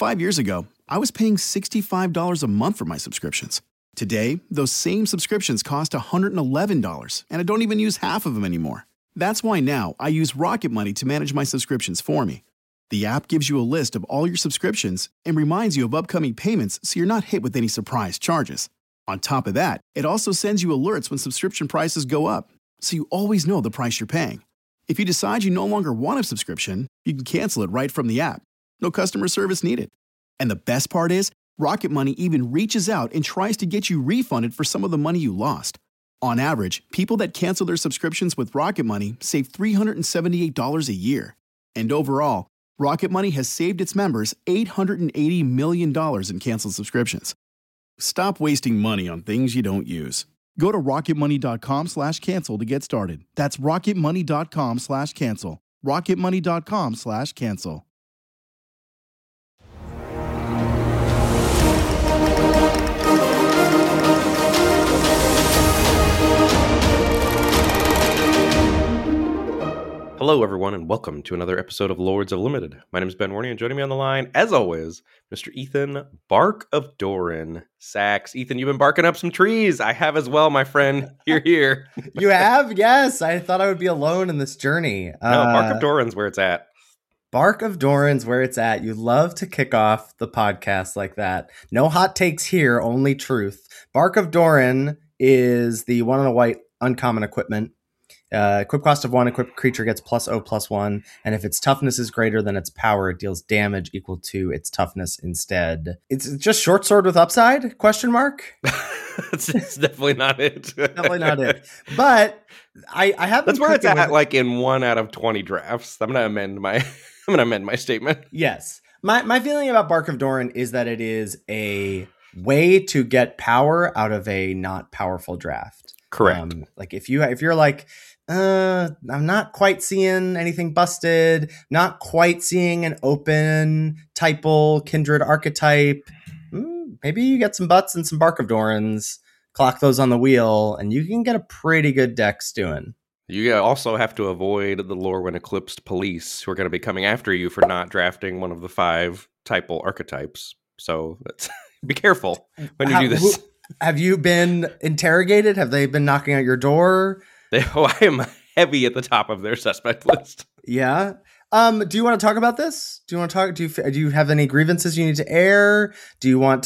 5 years ago, I was paying $65 a month for my subscriptions. Today, those same subscriptions cost $111, and I don't even use half of them anymore. That's why now I use Rocket Money to manage my subscriptions for me. The app gives you a list of all your subscriptions and reminds you of upcoming payments so you're not hit with any surprise charges. On top of that, it also sends you alerts when subscription prices go up, so you always know the price you're paying. If you decide you no longer want a subscription, you can cancel it right from the app. No customer service needed. And the best part is, Rocket Money even reaches out and tries to get you refunded for some of the money you lost. On average, people that cancel their subscriptions with Rocket Money save $378 a year. And overall, Rocket Money has saved its members $880 million in canceled subscriptions. Stop wasting money on things you don't use. Go to rocketmoney.com/cancel to get started. That's rocketmoney.com/cancel. rocketmoney.com/cancel. Hello, everyone, and welcome to another episode of Lords of Limited. My name is Ben Warney, and joining me on the line, as always, Mr. Ethan Bark of Doran Sachs. Ethan, you've been barking up some trees. I have as well, my friend. Here. You have? Yes. I thought I would be alone in this journey. No, Bark of Doran's where it's at. Bark of Doran's where it's at. You love to kick off the podcast like that. No hot takes here, only truth. Bark of Doran is the 1 on a white uncommon equipment. Equip cost of 1, equipped creature gets +0/+1, and if its toughness is greater than its power, it deals damage equal to its toughness instead. It's just short sword with upside? Question mark? It's definitely not it. Definitely not it. But I have. That's where it's at. Like in 1 out of 20 drafts. I'm gonna amend my statement. Yes, my feeling about Bark of Doran is that it is a way to get power out of a not powerful draft. Correct. Like if you're like, I'm not quite seeing anything busted, not quite seeing an open typal kindred archetype. Maybe you get some butts and some Bark of Dorans, clock those on the wheel, and you can get a pretty good deck stewing. You also have to avoid the Lorwyn Eclipsed police who are going to be coming after you for not drafting one of the 5 typal archetypes. So be careful when you do this. Have you been interrogated? Have they been knocking at your door? I am heavy at the top of their suspect list. Yeah. Do you want to talk about this? Do you have any grievances you need to air? Do you have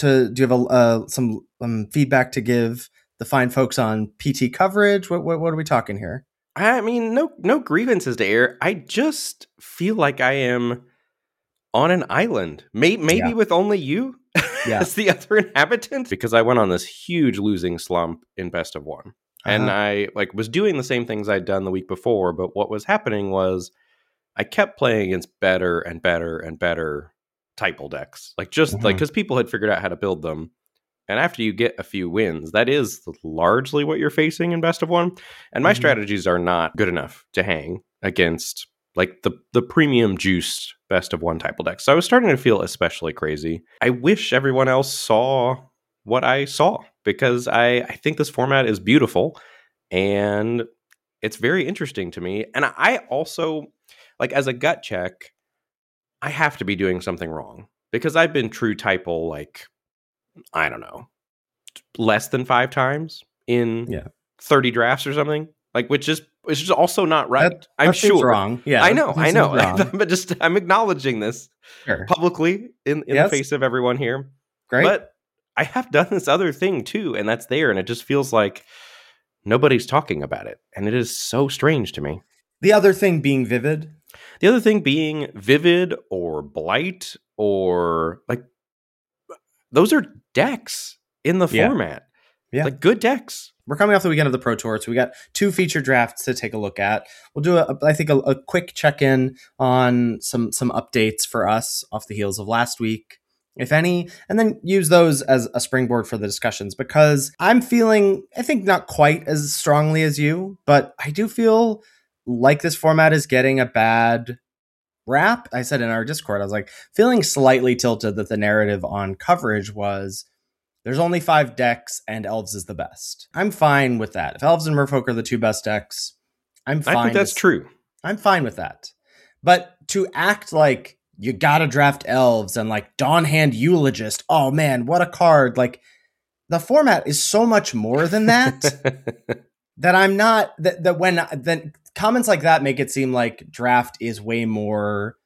some feedback to give the fine folks on PT coverage? What are we talking here? I mean, no grievances to air. I just feel like I am on an island, maybe with only you as the other inhabitant, because I went on this huge losing slump in Best of One. And I was doing the same things I'd done the week before, but what was happening was I kept playing against better and better and better typal decks. Because people had figured out how to build them. And after you get a few wins, that is largely what you're facing in Best of One. And my strategies are not good enough to hang against the premium juiced Best of One typal decks. So I was starting to feel especially crazy. I wish everyone else saw what I saw, because I think this format is beautiful and it's very interesting to me. And I also, as a gut check, I have to be doing something wrong, because I've been true typal, I don't know, less than 5 times in 30 drafts or something, which is also not right. I'm sure. Wrong. Yeah, I know. But I'm acknowledging this publicly in the face of everyone here. Great. But I have done this other thing too, and that's there, and it just feels like nobody's talking about it, and it is so strange to me. The other thing being Vivid? The other thing being Vivid or Blight, or those are decks in the format. Yeah. Good decks. We're coming off the weekend of the Pro Tour, so we got 2 feature drafts to take a look at. We'll do a quick check-in on some updates for us off the heels of last week, if any, and then use those as a springboard for the discussions, because I'm feeling, I think, not quite as strongly as you, but I do feel like this format is getting a bad rap. I said in our Discord, I was feeling slightly tilted that the narrative on coverage was there's only 5 decks and Elves is the best. I'm fine with that. If Elves and Merfolk are the 2 best decks, I'm fine. I think that's true. I'm fine with that. But to act like you gotta draft elves and like Dawnhand Eulogist. Oh man, what a card. Like the format is so much more than that that I'm not that when then comments like that make it seem like draft is way more,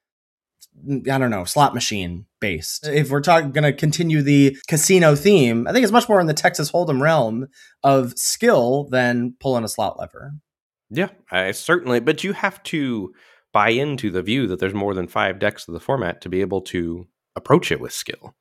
I don't know, slot machine based. If we're going to continue the casino theme, I think it's much more in the Texas Hold'em realm of skill than pulling a slot lever. Yeah, certainly. But you have to buy into the view that there's more than 5 decks of the format to be able to approach it with skill.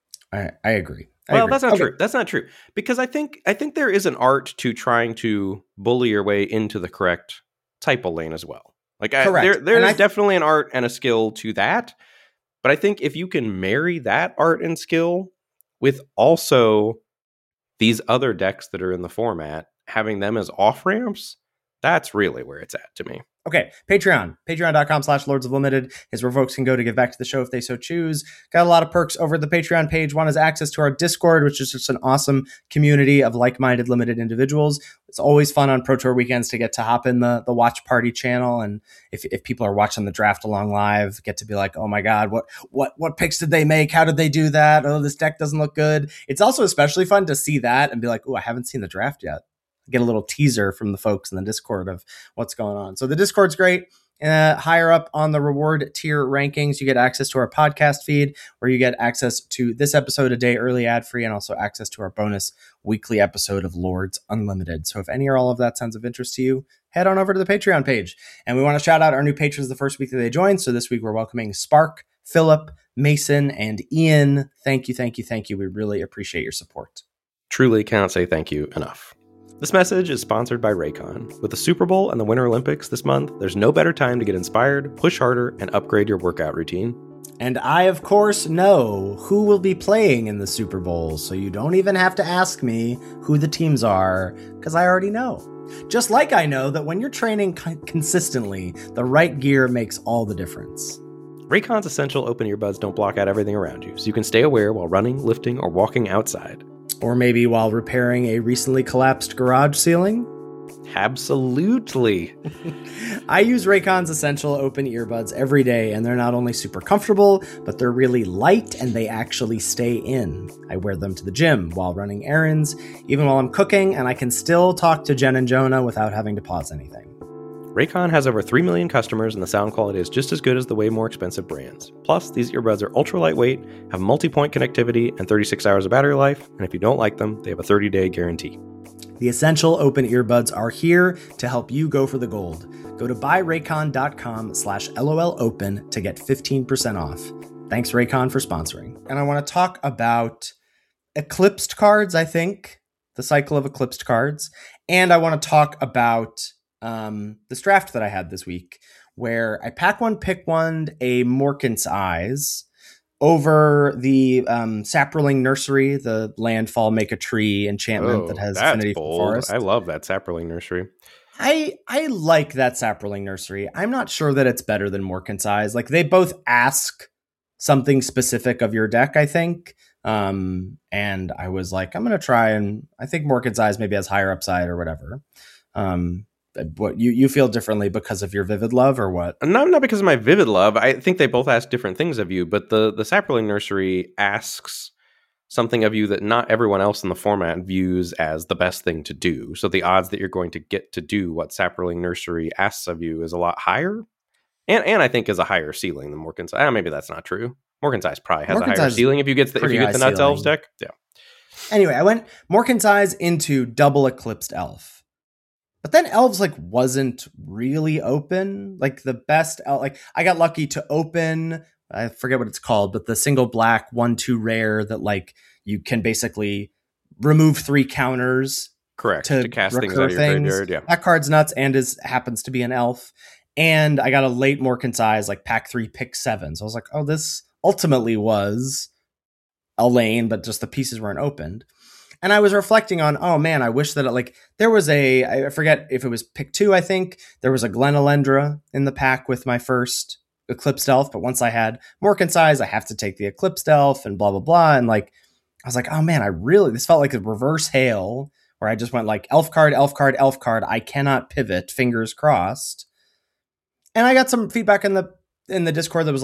I agree. That's not true. That's not true. Because I think there is an art to trying to bully your way into the correct typo lane as well. Like there is definitely an art and a skill to that. But I think if you can marry that art and skill with also these other decks that are in the format, having them as off-ramps, that's really where it's at to me. Okay, patreon.com/Lords of Limited is where folks can go to give back to the show if they so choose. Got a lot of perks over at the Patreon page. One is access to our Discord, which is just an awesome community of like-minded limited individuals. It's always fun on Pro Tour weekends to get to hop in the watch party channel. And if people are watching the draft along live, get to be like, oh my God, what picks did they make? How did they do that? Oh, this deck doesn't look good. It's also especially fun to see that and be like, oh, I haven't seen the draft yet. Get a little teaser from the folks in the Discord of what's going on. So the Discord's great. Higher up on the reward tier rankings, you get access to our podcast feed where you get access to this episode a day early ad-free and also access to our bonus weekly episode of Lords Unlimited. So if any or all of that sounds of interest to you, head on over to the Patreon page. And we want to shout out our new patrons the first week that they joined. So this week we're welcoming Spark, Philip, Mason, and Ian. Thank you. We really appreciate your support. Truly cannot say thank you enough. This message is sponsored by Raycon. With the Super Bowl and the Winter Olympics this month, there's no better time to get inspired, push harder, and upgrade your workout routine. And I, of course, know who will be playing in the Super Bowl, so you don't even have to ask me who the teams are, because I already know. Just like I know that when you're training consistently, the right gear makes all the difference. Raycon's essential open earbuds don't block out everything around you, so you can stay aware while running, lifting, or walking outside. Or maybe while repairing a recently collapsed garage ceiling? Absolutely. I use Raycon's essential open earbuds every day, and they're not only super comfortable, but they're really light and they actually stay in. I wear them to the gym while running errands, even while I'm cooking, and I can still talk to Jen and Jonah without having to pause anything. Raycon has over 3 million customers, and the sound quality is just as good as the way more expensive brands. Plus, these earbuds are ultra lightweight, have multi-point connectivity, and 36 hours of battery life, and if you don't like them, they have a 30-day guarantee. The essential open earbuds are here to help you go for the gold. Go to buyraycon.com/LOLopen to get 15% off. Thanks, Raycon, for sponsoring. And I want to talk about eclipsed cards, I think, the cycle of eclipsed cards. And I want to talk about this draft that I had this week, where I pack one, pick one, a Morkant's Eyes over the Saproling Nursery, the landfall make a tree enchantment that has affinity for forest. I love that Saproling Nursery. I like that Saproling Nursery. I'm not sure that it's better than Morkant's Eyes. Like, they both ask something specific of your deck, I think. And I was like, I'm going to try, and I think Morkant's Eyes maybe has higher upside or whatever. What you feel differently because of your Vivid Love or what? Not because of my Vivid Love. I think they both ask different things of you, but the Saproling Nursery asks something of you that not everyone else in the format views as the best thing to do. So the odds that you're going to get to do what Saproling Nursery asks of you is a lot higher. And I think is a higher ceiling than Morkant's Eyes. Maybe that's not true. Morkant's Eyes probably has a higher ceiling if you get the Nuts Elves deck. Yeah. Anyway, I went Morkant's Eyes into double Eclipsed Elf. But then Elves wasn't really open. Like the best I got lucky to open, I forget what it's called, but the single black 1/2 rare that you can basically remove 3 counters. Correct. To cast things out of your graveyard. Yeah. That card's nuts and happens to be an elf. And I got a late Morkant's Eyes, pack 3, pick 7. So I was like, oh, this ultimately was a lane, but just the pieces weren't opened. And I was reflecting on, oh man, I wish that there was I forget if it was pick 2, I think. There was a Glen Elendra in the pack with my first Eclipsed Elf. But once I had Morkant's Eyes, I have to take the Eclipsed Elf and blah, blah, blah. And I was like, oh man, this felt like a reverse hail where I just went elf card, elf card, elf card. I cannot pivot, fingers crossed. And I got some feedback in the Discord that was like,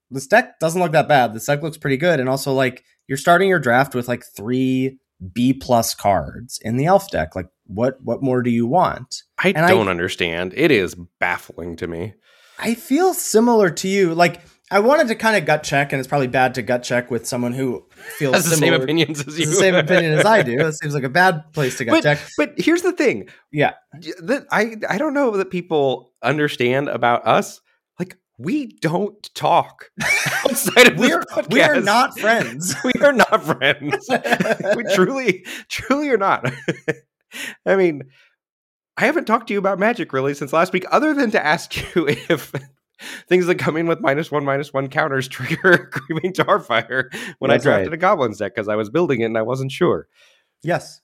this deck doesn't look that bad. This deck looks pretty good. And also, like, you're starting your draft with like 3 B+ cards in the elf deck. Like, what more do you want? I don't understand. It is baffling to me. I feel similar to you. Like, I wanted to kind of gut check, and it's probably bad to gut check with someone who feels has the same opinions as you. The same opinion as I do. It seems like a bad place to gut check. But here's the thing. Yeah. I don't know that people understand about us. Like, we don't talk outside of this podcast. We are not friends. We are not friends. We truly are not. I mean, I haven't talked to you about Magic really since last week, other than to ask you if things that come in with -1/-1 counters trigger Creeping Tarfire when I drafted a Goblins deck because I was building it and I wasn't sure. Yes.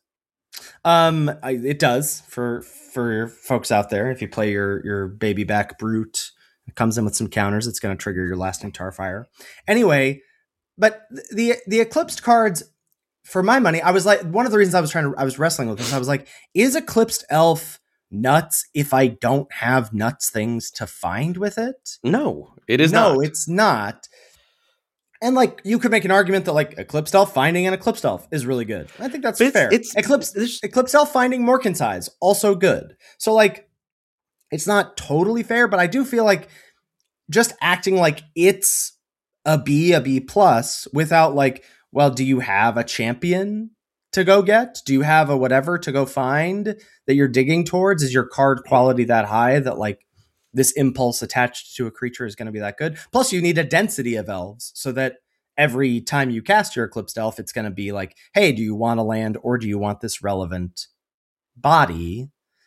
It does for folks out there. If you play your baby back Brute, it comes in with some counters. It's going to trigger your Lasting Tarfire. Anyway, but the Eclipsed cards, for my money, I was like, one of the reasons I was wrestling with this. I was like, is Eclipsed Elf nuts if I don't have nuts things to find with it? No, it is not. No, it's not. And like, you could make an argument that like Eclipsed Elf finding an Eclipsed Elf is really good. I think that's fair. Eclipsed Elf finding Morkin's Eyes, also good. So like, it's not totally fair, but I do feel like just acting like it's a B+ without like, well, do you have a champion to go get? Do you have a whatever to go find that you're digging towards? Is your card quality that high that like this impulse attached to a creature is going to be that good? Plus, you need a density of elves so that every time you cast your Eclipsed Elf, it's going to be like, hey, do you want a land or do you want this relevant body?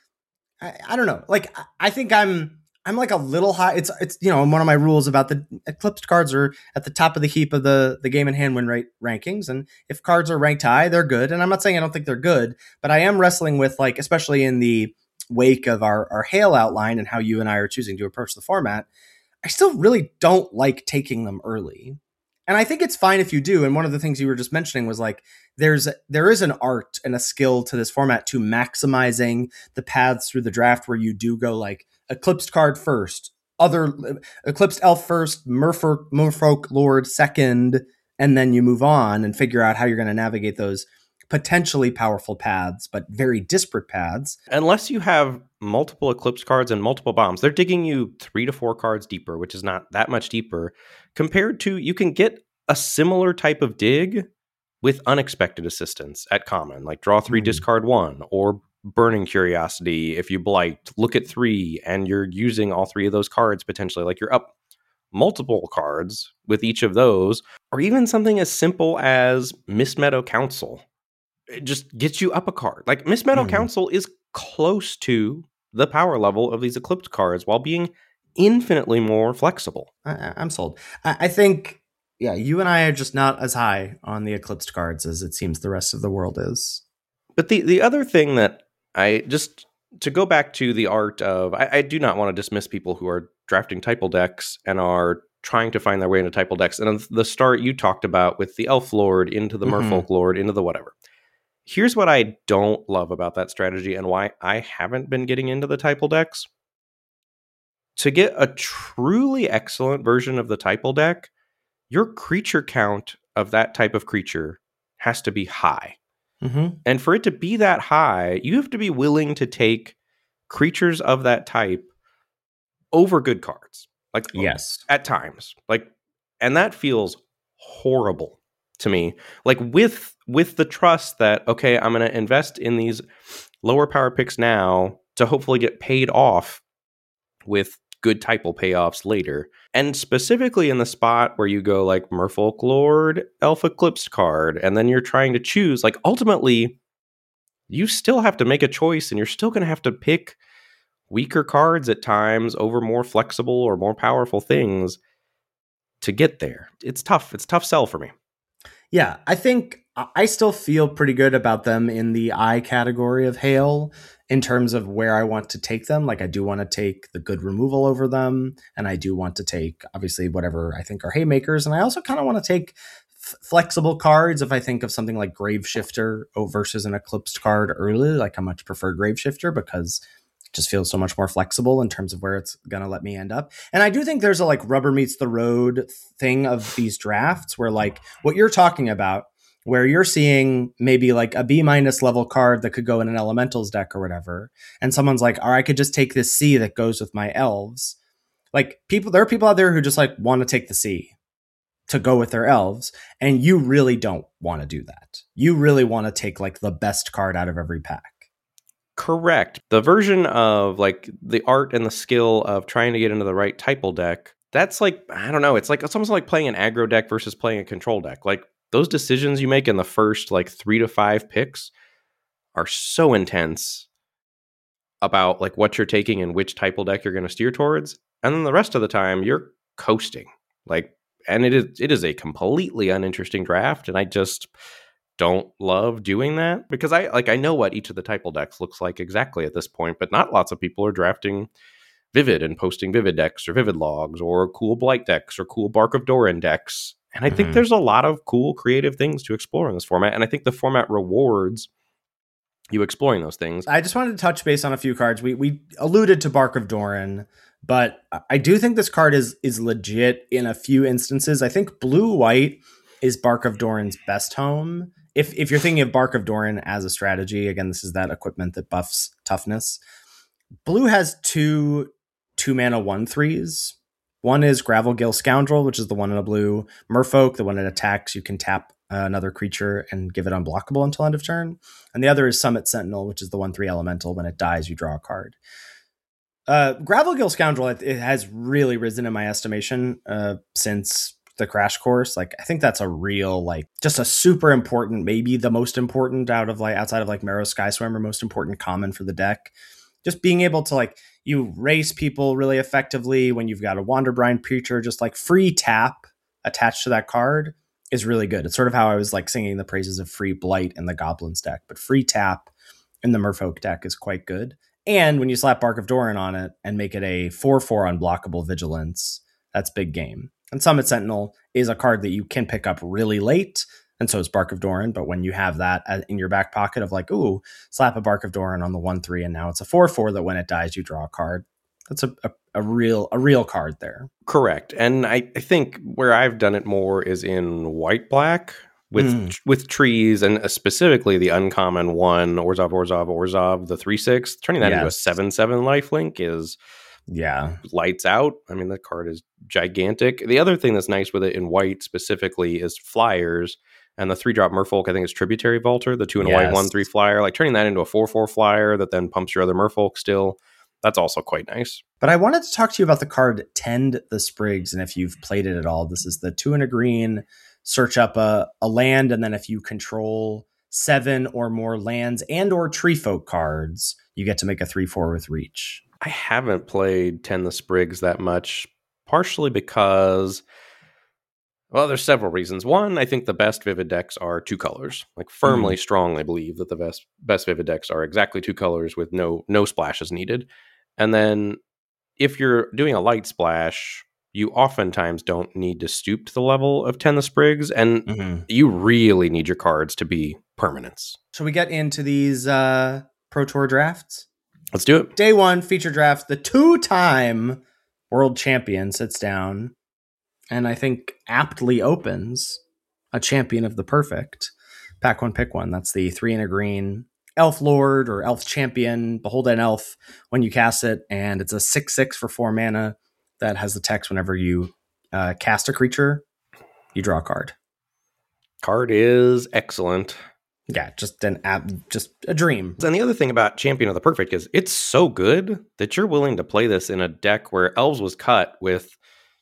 I don't know. Like, I think I'm like a little high. It's one of my rules about the Eclipsed cards are at the top of the heap of the game and hand win rate rankings. And if cards are ranked high, they're good. And I'm not saying I don't think they're good, but I am wrestling with, like, especially in the wake of our Hail outline and how you and I are choosing to approach the format, I still really don't like taking them early. And I think it's fine if you do. And one of the things you were just mentioning was like, there is an art and a skill to this format to maximizing the paths through the draft where you do go like Eclipsed card first, other Eclipsed Elf first, Merfolk Lord second, and then you move on and figure out how you're going to navigate those potentially powerful paths, but very disparate paths. Unless you have multiple Eclipse cards and multiple bombs, they're digging you 3 to 4 cards deeper, which is not that much deeper compared to you can get a similar type of dig with unexpected assistance at common, like draw 3, discard 1, or Burning Curiosity. If you blight, look at 3, and you're using all 3 of those cards potentially, like you're up multiple cards with each of those, or even something as simple as Mist Meadow Council. It just gets you up a card. Like Mist Meadow Council is close to the power level of these Eclipsed cards while being infinitely more flexible. I'm sold. I think, yeah, you and I are just not as high on the Eclipsed cards as it seems the rest of the world is. But the other thing that I just, to go back to the art of, I do not want to dismiss people who are drafting Typal decks and are trying to find their way into Typal decks. And the start you talked about with the Elf Lord into the Merfolk Lord into the whatever. Here's what I don't love about that strategy and why I haven't been getting into the Typal decks. To get a truly excellent version of the Typal deck, your creature count of that type of creature has to be high. And for it to be that high, you have to be willing to take creatures of that type over good cards. Like, yes, at times. Like, and that feels horrible to me. Like with the trust that, okay, I'm going to invest in these lower power picks now to hopefully get paid off with good Typal payoffs later. And specifically in the spot where you go like Merfolk Lord, Elf Eclipsed card, and then you're trying to choose, like ultimately you still have to make a choice and you're still going to have to pick weaker cards at times over more flexible or more powerful things to get there. It's tough. It's a tough sell for me. Yeah, I think I still feel pretty good about them in the I category of Hail in terms of where I want to take them. Like I do want to take the good removal over them, and I do want to take obviously whatever I think are haymakers, and I also kind of want to take flexible cards. If I think of something like Graveshifter versus an Eclipsed card early, like I much prefer Graveshifter because just feels so much more flexible in terms of where it's going to let me end up. And I do think there's a like rubber meets the road thing of these drafts where like what you're talking about, where you're seeing maybe like a B- level card that could go in an elementals deck or whatever. And someone's like, or I could just take this C that goes with my elves. Like there are people out there who just like want to take the C to go with their elves. And you really don't want to do that. You really want to take like the best card out of every pack. Correct. The version of like the art and the skill of trying to get into the right typal deck, that's like, I don't know, it's almost like playing an aggro deck versus playing a control deck. Like those decisions you make in the first like 3 to 5 picks are so intense about like what you're taking and which typal deck you're going to steer towards. And then the rest of the time you're coasting. Like, and it is a completely uninteresting draft. And I just don't love doing that because I know what each of the typal decks looks like exactly at this point, but not lots of people are drafting Vivid and posting Vivid decks or Vivid logs or cool Blight decks or cool Bark of Doran decks. And I think there's a lot of cool creative things to explore in this format. And I think the format rewards you exploring those things. I just wanted to touch base on a few cards. We alluded to Bark of Doran, but I do think this card is legit in a few instances. I think blue-white is Bark of Doran's best home. If you're thinking of Bark of Doran as a strategy, again, this is that equipment that buffs toughness. Blue has two 2-mana 1/3s. One is Gravelgill Scoundrel, which is the one in a blue. Merfolk, the one that attacks, you can tap another creature and give it unblockable until end of turn. And the other is Summit Sentinel, which is the 1/3 elemental. When it dies, you draw a card. Gravelgill Scoundrel, it has really risen in my estimation since the Crash Course. Like, I think that's a real, like, just a super important, maybe the most important outside of like Marrow Skyswimmer, most important common for the deck. Just being able to, like, you race people really effectively when you've got a Wanderbrine Preacher, just like free tap attached to that card is really good. It's sort of how I was like singing the praises of free Blight in the Goblins deck, but free tap in the Merfolk deck is quite good. And when you slap Bark of Doran on it and make it a 4/4 unblockable Vigilance, that's big game. And Summit Sentinel is a card that you can pick up really late, and so is Bark of Doran. But when you have that in your back pocket of like, ooh, slap a Bark of Doran on the 1/3, and now it's a 4/4 that when it dies, you draw a card. That's a real card there. Correct. And I think where I've done it more is in white-black with trees, and specifically the uncommon one, Orzhov, the 3/6. Turning that into a 7/7 lifelink is lights out. I mean, the card is gigantic. The other thing that's nice with it in white specifically is flyers. And the 3-drop Merfolk, I think, is Tributary Vaulter, the 2 and a white 1/3 flyer. Like turning that into a 4/4 flyer that then pumps your other Merfolk still. That's also quite nice. But I wanted to talk to you about the card Tend the Sprigs, and if you've played it at all. This is the 2 and a green, search up a land, and then if you control 7 or more lands and or tree folk cards, you get to make a 3/4 with reach. I haven't played Tend the Sprigs that much, partially because, well, there's several reasons. One, I think the best Vivid decks are 2 colors. Like firmly, strongly believe that the best Vivid decks are exactly 2 colors with no splashes needed. And then if you're doing a light splash, you oftentimes don't need to stoop to the level of Tend the Sprigs, and you really need your cards to be permanents. Shall we get into these Pro Tour drafts? Let's do it. Day 1, feature draft. The 2-time world champion sits down and I think aptly opens a champion of the perfect. Pack 1, pick 1. That's the 3 and a green Elf Lord or Elf Champion, Beholden Elf when you cast it, and it's a 6/6 for 4 mana that has the text whenever you cast a creature, you draw a card. Card is excellent. Yeah, just a dream. And the other thing about Champion of the Perfect is it's so good that you're willing to play this in a deck where Elves was cut with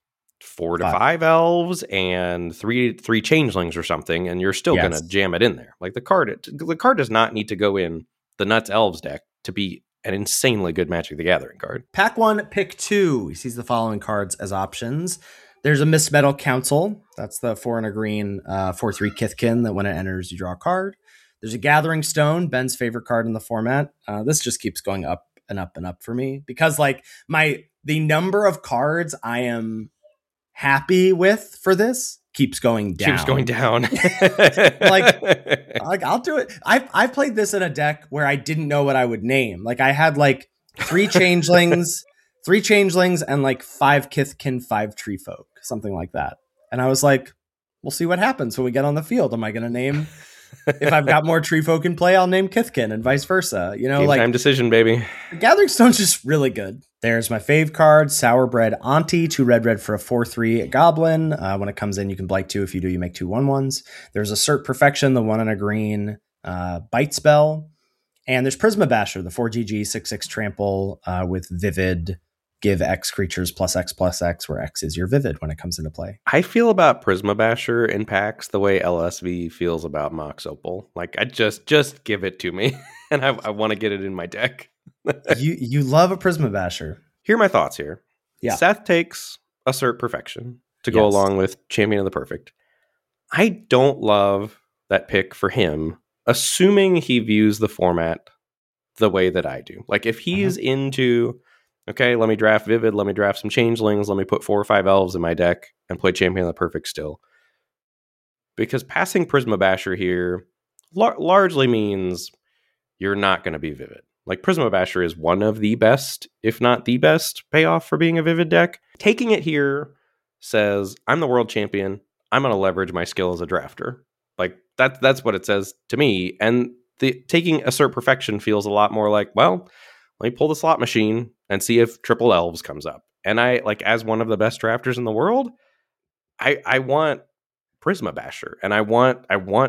4 to 5 elves and three changelings or something, and you're still going to jam it in there. Like the card does not need to go in the Nuts Elves deck to be an insanely good Magic the Gathering card. Pack 1, pick 2. He sees the following cards as options. There's a Mist Metal Council. That's the 4 and a green 4/3 Kithkin that when it enters, you draw a card. There's a Gathering Stone, Ben's favorite card in the format. This just keeps going up and up and up for me because like the number of cards I am happy with for this keeps going down. like I'll do it. I've played this in a deck where I didn't know what I would name. Like I had like 3 changelings, 3 changelings, and like 5 Kithkin, 5 tree folk, something like that. And I was like, we'll see what happens when we get on the field. Am I going to name, if I've got more tree folk in play, I'll name Kithkin and vice versa. You know, Game time decision, baby. Gathering Stone's just really good. There's my fave card, Sourbred Auntie, 2 red for a 4/3 goblin. When it comes in, you can blight 2. If you do, you make 2 1/1s. There's Assert Perfection, the 1 and a green bite spell. And there's Prisma Basher, the 4GG 6/6 trample with Vivid, give X creatures +X/+X, where X is your Vivid when it comes into play. I feel about Prisma Basher in packs the way LSV feels about Mox Opal. Like, I just give it to me, and I want to get it in my deck. You love a Prisma Basher. Here are my thoughts here. Yeah. Seth takes Assert Perfection to go along with Champion of the Perfect. I don't love that pick for him, assuming he views the format the way that I do. Like, if he's into, okay, let me draft Vivid, let me draft some Changelings, let me put 4 or 5 Elves in my deck and play Champion of the Perfect still. Because passing Prisma Basher here largely means you're not going to be Vivid. Like, Prisma Basher is one of the best, if not the best, payoff for being a Vivid deck. Taking it here says, I'm the world champion. I'm going to leverage my skill as a drafter. Like, that's what it says to me. And taking Assert Perfection feels a lot more like, well, let me pull the slot machine and see if Triple Elves comes up. And I, like, as one of the best drafters in the world, I want Prisma Basher. And I want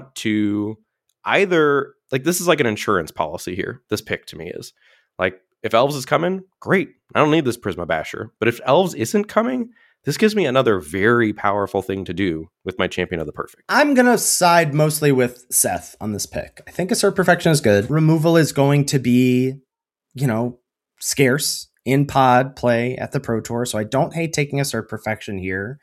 to either, like, this is like an insurance policy here. This pick to me is like, if Elves is coming, great. I don't need this Prisma Basher. But if Elves isn't coming, this gives me another very powerful thing to do with my Champion of the Perfect. I'm going to side mostly with Seth on this pick. I think Assert Perfection is good. Removal is going to be, you know, scarce in pod play at the Pro Tour. So I don't hate taking Assert Perfection here.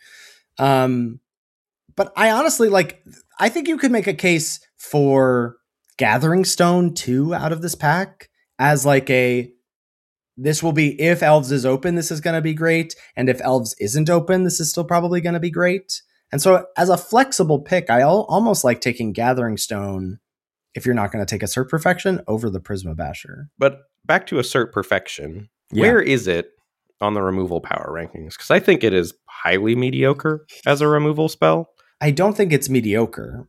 But I honestly, like, I think you could make a case for Gathering Stone too out of this pack as like this will be, if Elves is open, this is going to be great. And if Elves isn't open, this is still probably going to be great. And so as a flexible pick, I almost like taking Gathering Stone, if you're not going to take Assert Perfection, over the Prisma Basher. But back to Assert Perfection, where is it on the removal power rankings? Because I think it is highly mediocre as a removal spell. I don't think it's mediocre.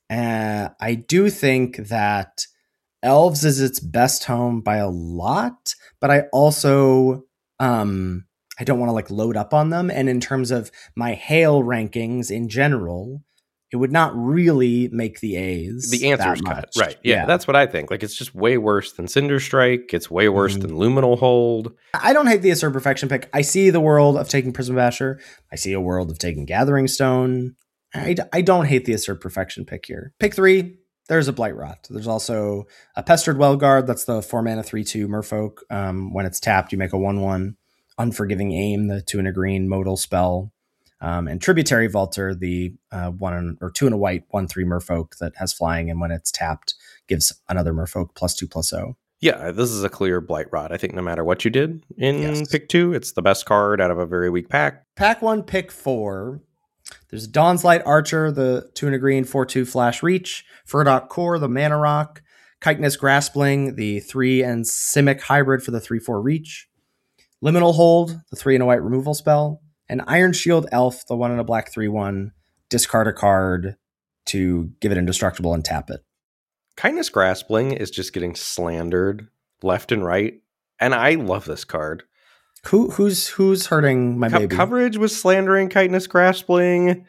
I do think that Elves is its best home by a lot, but I also I don't want to like load up on them. And in terms of my Hail rankings in general, it would not really make the A's. The answer's cut. Right. Yeah, that's what I think. Like, it's just way worse than Cinder Strike. It's way worse than Luminal Hold. I don't hate the Assert Perfection pick. I see the world of taking Prisma Basher. I see a world of taking Gathering Stone. I don't hate the Assert Perfection pick here. Pick 3, there's a Blightrot. There's also a Pestered Wellguard. That's the 4 mana 3/2 Merfolk. When it's tapped, you make a 1/1 Unforgiving Aim, the 2 and a green modal spell. And Tributary Vaulter, the 1 or 2 and a white 1/3 Merfolk that has flying, and when it's tapped, gives another Merfolk +2/+0. Yeah, this is a clear Blightrot. I think no matter what you did in pick 2, it's the best card out of a very weak pack. Pack 1, pick 4. There's Dawn's Light Archer, the 2 and a green 4/2 Flash Reach. Furdock Core, the Mana Rock. Chitinous Graspling, the 3 and Simic hybrid for the 3/4 Reach. Liminal Hold, the 3 and a white removal spell. And Iron Shield Elf, the 1 and a black 3/1. Discard a card to give it indestructible and tap it. Chitinous Graspling is just getting slandered left and right. And I love this card. Who's hurting my baby? Coverage was slandering Chitinous Graspling.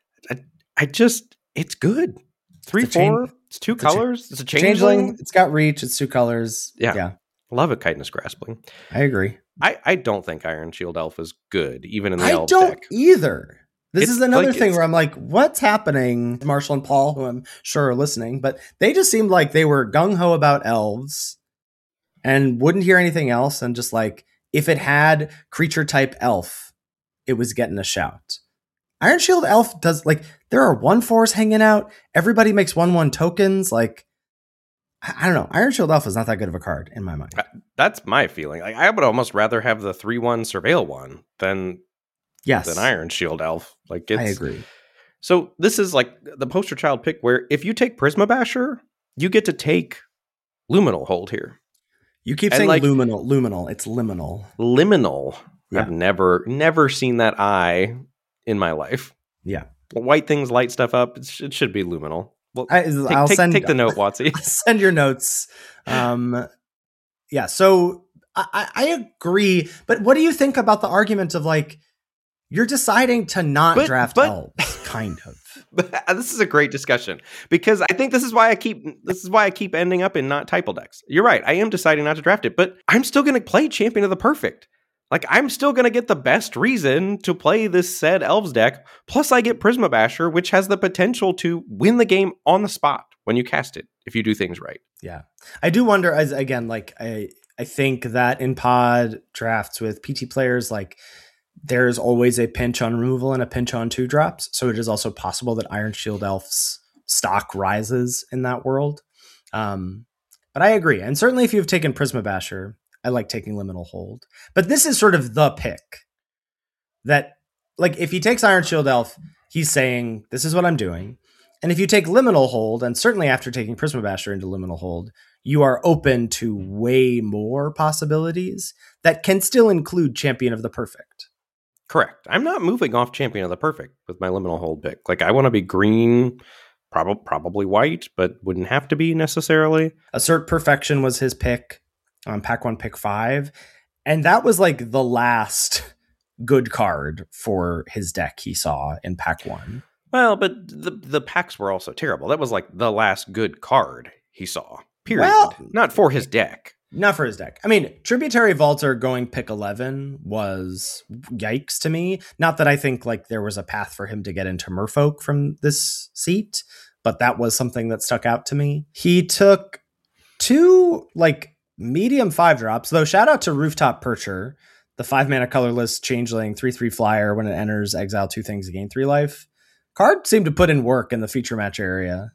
It's good. 3/4. It's 2 colors. It's a changeling. It's got reach. It's 2 colors. Yeah. Love it, Chitinous Graspling. I agree. I don't think Iron Shield Elf is good, even in the Elves deck. I don't either. This is another thing where I'm like, what's happening? Marshall and Paul, who I'm sure are listening, but they just seemed like they were gung-ho about Elves and wouldn't hear anything else, and just like, if it had creature type elf, it was getting a shout. Iron Shield Elf does, like, there are 1/4s hanging out. Everybody makes 1/1 tokens. Like, I don't know. Iron Shield Elf is not that good of a card in my mind. That's my feeling. Like, I would almost rather have the 3/1 Surveil one than Iron Shield Elf. Like, I agree. So this is like the poster child pick where if you take Prisma Basher, you get to take Luminal Hold here. You keep saying luminal. It's liminal. Liminal. Yeah. I've never seen that I in my life. Yeah. White things light stuff up. It should be luminal. Well, I'll take the note, Watsy. I'll send your notes. Yeah. So I agree. But what do you think about the argument of like, you're deciding to not draft elves, kind of? This is a great discussion because I think this is why I keep ending up in not Typal decks. You're right. I am deciding not to draft it, but I'm still going to play Champion of the Perfect. Like, I'm still going to get the best reason to play this said Elves deck. Plus, I get Prisma Basher, which has the potential to win the game on the spot when you cast it, if you do things right. Yeah. I do wonder, as again, like, I think that in pod drafts with PT players, like, there's always a pinch on removal and a pinch on 2-drops. So it is also possible that Iron Shield Elf's stock rises in that world. But I agree. And certainly if you've taken Prisma Basher, I like taking Liminal Hold. But this is sort of the pick that, like, if he takes Iron Shield Elf, he's saying, this is what I'm doing. And if you take Liminal Hold, and certainly after taking Prisma Basher into Liminal Hold, you are open to way more possibilities that can still include Champion of the Perfect. Correct. I'm not moving off Champion of the Perfect with my Liminal Hold pick. Like, I want to be green, probably white, but wouldn't have to be necessarily. Assert Perfection was his pick on Pack 1, Pick 5. And that was like the last good card for his deck he saw in Pack 1. Well, but the packs were also terrible. That was like the last good card he saw, period. Well, not for his deck. Not for his deck. I mean, Tributary Vaulter going pick 11 was yikes to me. Not that I think like there was a path for him to get into Merfolk from this seat, but that was something that stuck out to me. He took 2 like medium 5-drops, though. Shout out to Rooftop Percher, the 5-mana colorless changeling 3/3 flyer. When it enters, exile 2 things to gain 3 life. Card seemed to put in work in the feature match area.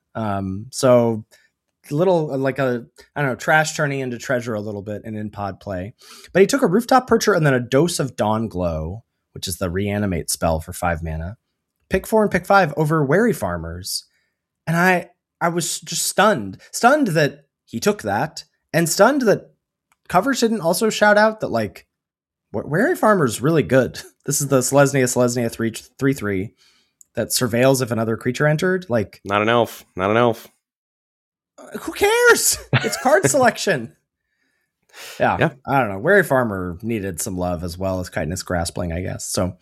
So little like a, I don't know, trash turning into treasure a little bit in pod play. But he took a Rooftop Percher and then a Dose of Dawn Glow, which is the reanimate spell for 5 mana. Pick 4 and pick 5 over Wary Farmers. And I was just stunned that he took that, and stunned that coverage didn't also shout out that like Wary Farmer's really good. This is the Selesnya 3/3 that surveils if another creature entered. Like, not an elf. Who cares? It's card selection. Yeah. I don't know. Wary Farmer needed some love as well as Chitinous Graspling, I guess. So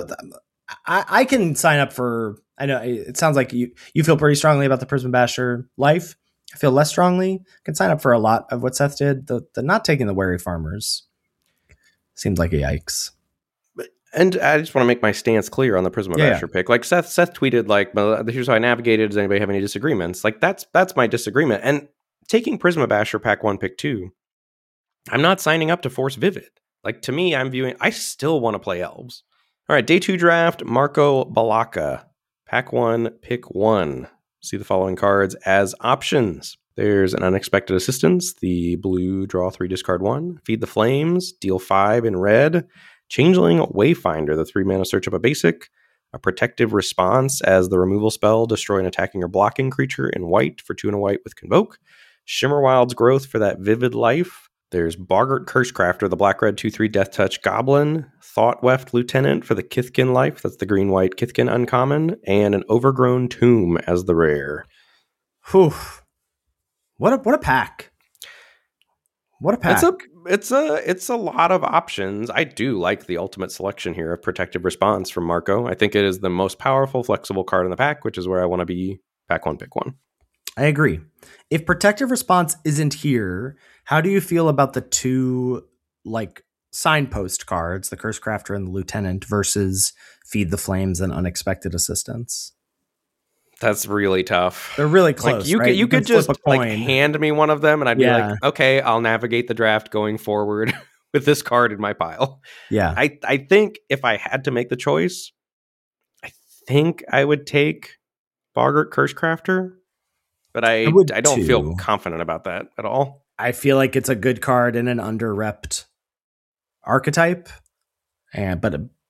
I can sign up for, I know it sounds like you feel pretty strongly about the Prisma Basher life. I feel less strongly. I can sign up for a lot of what Seth did. The not taking the Wary Farmers seemed like a yikes. And I just want to make my stance clear on the Prisma Basher pick. Like Seth tweeted, like, well, here's how I navigated. Does anybody have any disagreements? Like, that's my disagreement. And taking Prisma Basher Pack 1, Pick 2, I'm not signing up to force Vivid. Like, to me, I still want to play Elves. All right, day 2 draft, Marco Balaka. Pack 1, Pick 1. See the following cards as options. There's an Unexpected Assistance, the blue, draw 3, discard 1. Feed the Flames, deal 5 in red. Changeling Wayfinder, the 3-mana search up a basic. A Protective Response as the removal spell, destroy an attacking or blocking creature in white for 2 and a white with Convoke. Shimmerwild's Growth for that Vivid life. There's Boggart Cursecrafter, the black-red 2/3 Death Touch Goblin. Thoughtweft Lieutenant for the Kithkin life, that's the green-white Kithkin uncommon. And an Overgrown Tomb as the rare. Whew. What a pack. What a pack. It's a lot of options. I do like the ultimate selection here of Protective Response from Marco. I think it is the most powerful, flexible card in the pack, which is where I want to be. Pack 1, Pick 1. I agree. If Protective Response isn't here, how do you feel about the 2 like signpost cards, the Cursecrafter and the Lieutenant, versus Feed the Flames and Unexpected Assistance? That's really tough. They're really close. Like you could just like hand me one of them and I'd be like, okay, I'll navigate the draft going forward with this card in my pile. Yeah. I think if I had to make the choice, I think I would take Boggart Cursecrafter, but I don't feel confident about that at all. I feel like it's a good card in an under-repped archetype. And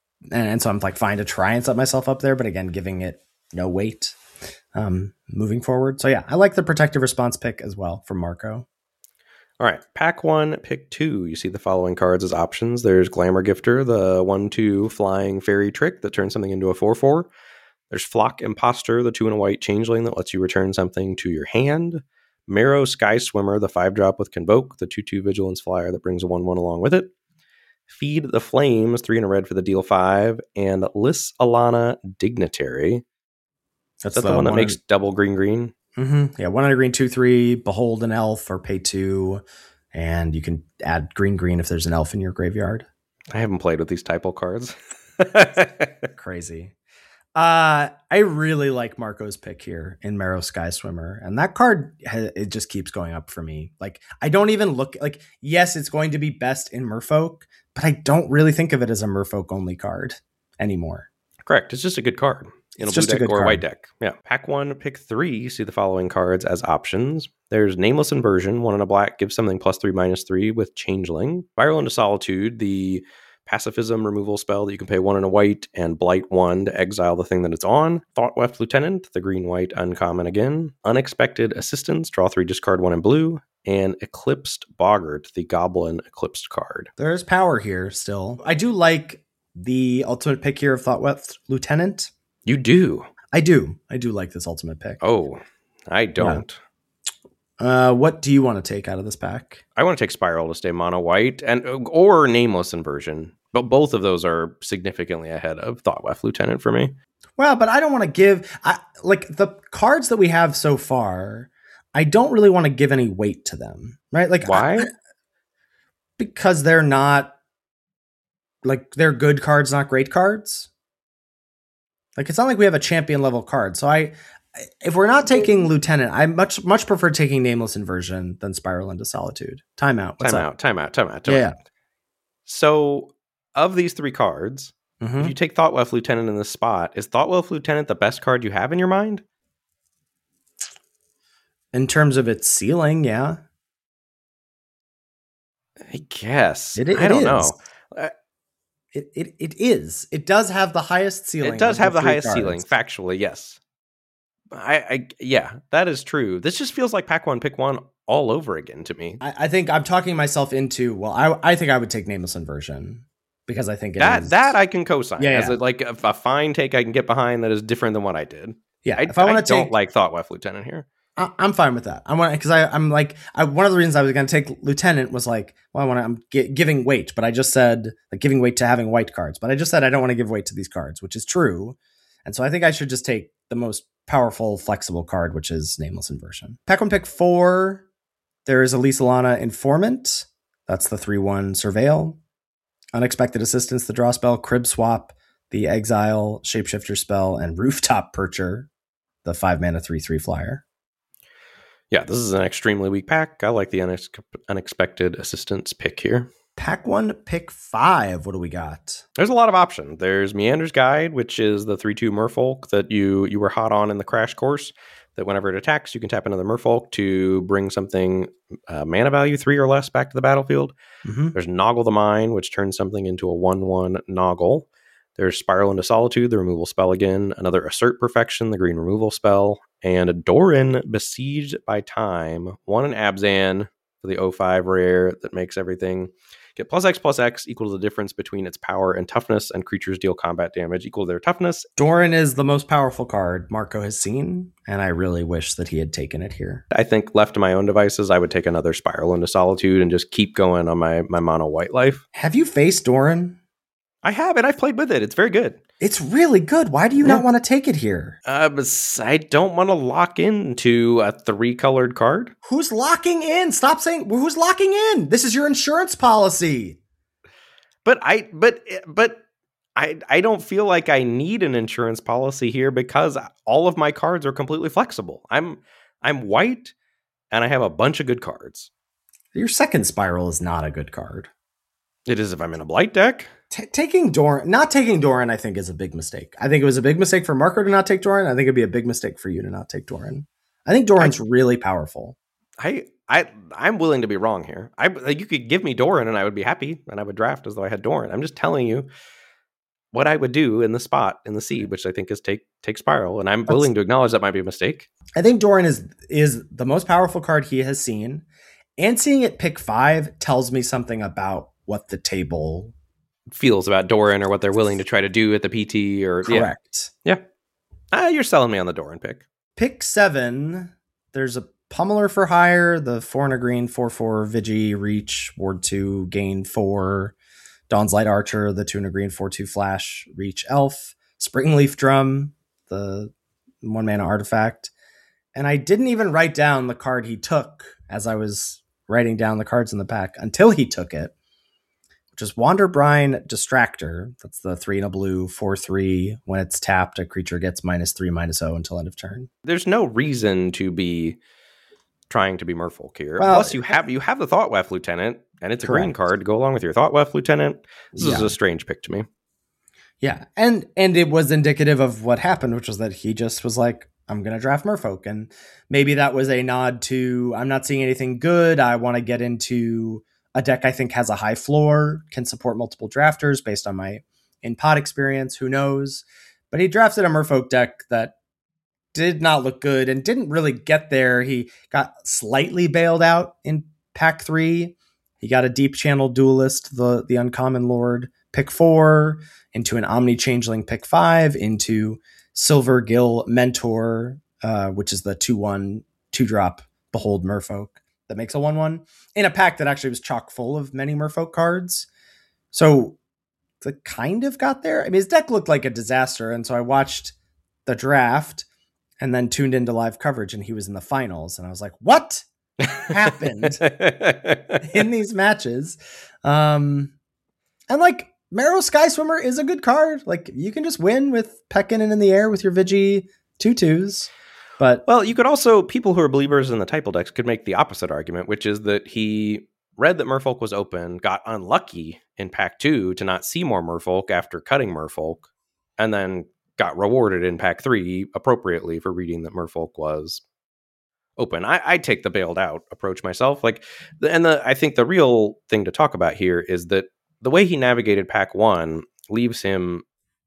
so I'm like fine to try and set myself up there, but again, giving it no weight. Moving forward. So yeah, I like the Protective Response pick as well from Marco. All right, pack 1, pick 2. You see the following cards as options. There's Glamour Gifter, the 1/2 flying fairy trick that turns something into a 4/4. There's Flock Imposter, the 2 and a white changeling that lets you return something to your hand. Marrow Sky Swimmer, the 5-drop with Convoke, the 2/2 vigilance flyer that brings a 1/1 along with it. Feed the Flames, 3 and a red for the deal 5. And Lys Alana Dignitary. That's the one that makes double green. Mm-hmm. Yeah, 1 green, 2/3, behold an elf or pay 2, and you can add green if there's an elf in your graveyard. I haven't played with these typo cards. Crazy. I really like Marco's pick here in Marrow Sky Swimmer, and that card, it just keeps going up for me. Like, I don't even look like, yes, it's going to be best in Merfolk, but I don't really think of it as a Merfolk only card anymore. Correct. It's just a good card. In a blue deck or a white deck. Yeah. Pack 1, pick 3. You see the following cards as options. There's Nameless Inversion, 1 and a black, gives something +3/-3 with Changeling. Spiral into Solitude, the pacifism removal spell that you can pay 1 and a white and blight 1 to exile the thing that it's on. Thoughtweft Lieutenant, the green-white uncommon again. Unexpected Assistance, draw 3, discard 1 in blue. And Eclipsed Boggart, the goblin eclipsed card. There's power here still. I do like the ultimate pick here of Thoughtweft Lieutenant. You do? I do like this ultimate pick. Oh, I don't. Yeah. What do you want to take out of this pack? I want to take Spiral to stay mono white or Nameless Inversion. But both of those are significantly ahead of Thoughtweft Lieutenant for me. Well, but I don't want to give like the cards that we have so far. I don't really want to give any weight to them, right? Like, why? Because they're not like, they're good cards, not great cards. Like, it's not like we have a champion level card. So if we're not taking Lieutenant, I much prefer taking Nameless Inversion than Spiral into Solitude. Time out. Yeah. So of these 3 cards, if you take Thoughtweft Lieutenant in this spot, is Thoughtweft Lieutenant the best card you have in your mind? In terms of its ceiling, yeah. I guess. I don't know. It is. It does have the highest ceiling. It does have the highest ceiling, factually, yes. Yeah, that is true. This just feels like pack 1, pick 1 all over again to me. I think I'm talking myself into, well, I think I would take Nameless Inversion because I think that I can co-sign as a fine take I can get behind that is different than what I did. Yeah, I don't like Thoughtweft Lieutenant here. I'm fine with that. One of the reasons I was going to take Lieutenant was like, well, I'm giving weight, but I just said like giving weight to having white cards, but I just said I don't want to give weight to these cards, which is true. And so I think I should just take the most powerful, flexible card, which is Nameless Inversion. Pack 1, pick 4. There is Lys Alana Informant. That's the 3/1 Surveil. Unexpected Assistance, the draw spell. Crib Swap, the exile shapeshifter spell, and Rooftop Percher, the 5-mana 3/3 flyer. Yeah, this is an extremely weak pack. I like the unexpected assistance pick here. Pack 1, pick 5. What do we got? There's a lot of options. There's Meander's Guide, which is the 3/2 Merfolk that you were hot on in the Crash Course. That whenever it attacks, you can tap into the Merfolk to bring something mana value 3 or less back to the battlefield. There's Noggle the Mine, which turns something into a 1/1 Noggle. There's Spiral into Solitude, the removal spell again. Another Assert Perfection, the green removal spell. And Doran, Besieged by Time. 1 in Abzan for the 0/5 rare that makes everything get +X/+X equal to the difference between its power and toughness, and creatures deal combat damage equal to their toughness. Doran is the most powerful card Marco has seen, and I really wish that he had taken it here. I think left to my own devices, I would take another Spiral into Solitude and just keep going on my mono white life. Have you faced Doran? I have, and I've played with it. It's very good. It's really good. Why do you not want to take it here? I don't want to lock into a 3-colored card. Who's locking in? Stop saying who's locking in. This is your insurance policy. But I don't feel like I need an insurance policy here because all of my cards are completely flexible. I'm white and I have a bunch of good cards. Your second Spiral is not a good card. It is if I'm in a blight deck. Not taking Doran, I think, is a big mistake. I think it was a big mistake for Marco to not take Doran. I think it'd be a big mistake for you to not take Doran. I think Doran's really powerful. I'm willing to be wrong here. You could give me Doran and I would be happy and I would draft as though I had Doran. I'm just telling you what I would do in the spot in the seed, which I think is take Spiral, and I'm willing to acknowledge that might be a mistake. I think Doran is the most powerful card he has seen, And seeing it pick 5 tells me something about what the table feels about Doran or what they're willing to try to do at the PT. Or correct. Yeah. You're selling me on the Doran pick. Pick 7, there's a Pummeler for hire, the 4 and a green, 4/4 Vigi, reach, ward 2, gain 4. Dawn's Light Archer, the 2 and a green, 4/2 flash, reach elf. Springleaf Drum, the 1 mana artifact. And I didn't even write down the card he took as I was writing down the cards in the pack until he took it, which is Wanderbrine Distractor. That's the 3 and a blue, 4/3. When it's tapped, a creature gets -3/-0 until end of turn. There's no reason to be trying to be Merfolk here. Well, plus, you have the Thoughtweft Lieutenant, and it's a green card to go along with your Thoughtweft Lieutenant. This is a strange pick to me. Yeah, and it was indicative of what happened, which was that he just was like, I'm going to draft Merfolk. And maybe that was a nod to, I'm not seeing anything good. I want to get into a deck I think has a high floor, can support multiple drafters based on my in-pod experience. Who knows? But he drafted a Merfolk deck that did not look good and didn't really get there. He got slightly bailed out in pack 3. He got a Deep Channel Duelist, the Uncommon Lord, pick 4, into an Omni Changeling pick 5, into Silver Gill Mentor, which is the 2/1 2-drop Behold Merfolk that makes a 1/1 in a pack that actually was chock full of many Merfolk cards. So it kind of got there. I mean, his deck looked like a disaster. And so I watched the draft and then tuned into live coverage, and he was in the finals. And I was like, what happened in these matches? And like, Marrow Sky Swimmer is a good card. Like, you can just win with Pekkanen in the air with your Vigi 2/2s. But well, you could also, people who are believers in the Typal decks could make the opposite argument, which is that he read that Merfolk was open, got unlucky in pack 2 to not see more Merfolk after cutting Merfolk, and then got rewarded in pack 3 appropriately for reading that Merfolk was open. I take the bailed out approach myself. Like, I think the real thing to talk about here is that the way he navigated pack 1 leaves him